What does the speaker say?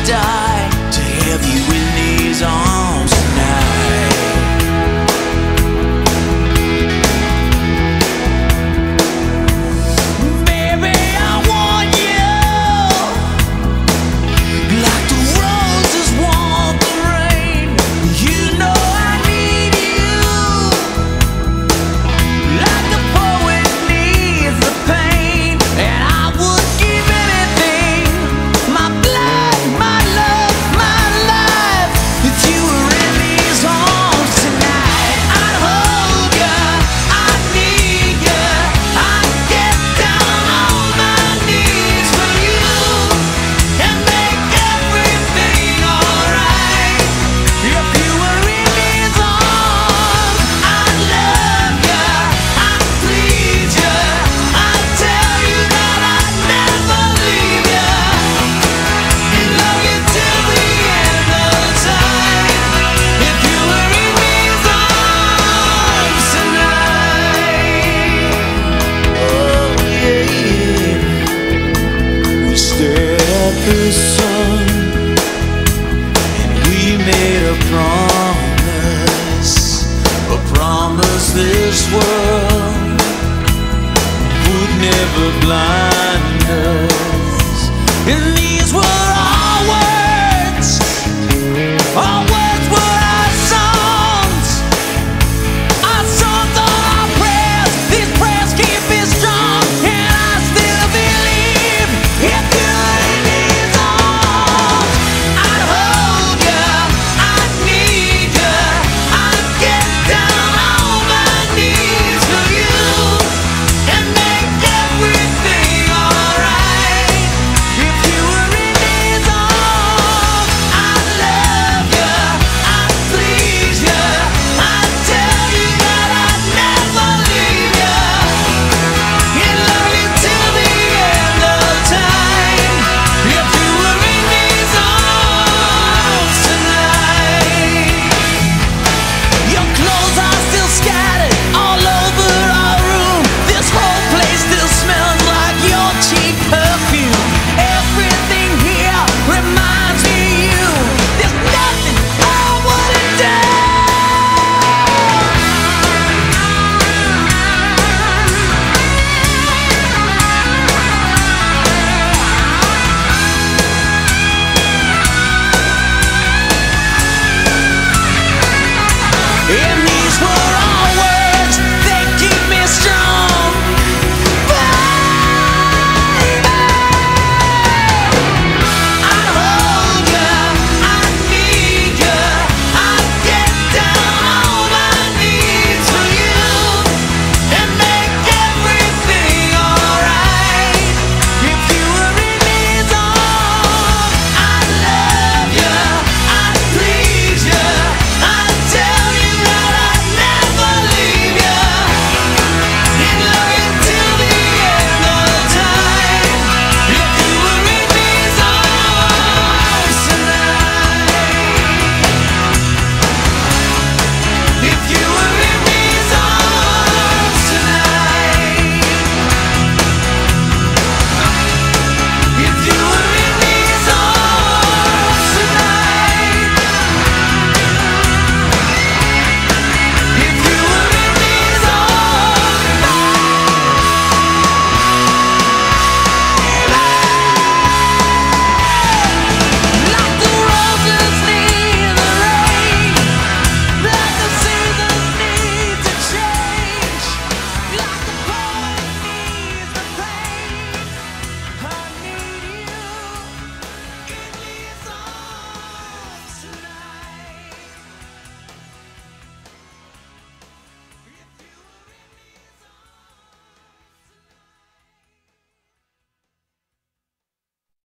die to have you in these arms tonight. Baby, I want you like the roses want the rain. You know I need you like the poet needs the pain. And I would give anything, my blood, my love, my life, if you were in these arms tonight. I'd hold you, I'd need you, I'd get down on my knees for you and make everything alright. If you were in these arms, I'd love you, I'd please you, I'd tell you that I'd never leave you, and love you till the end of time. If you were in these arms tonight. Oh yeah, we stared at the sun and we made a promise this world would never blind us. And these words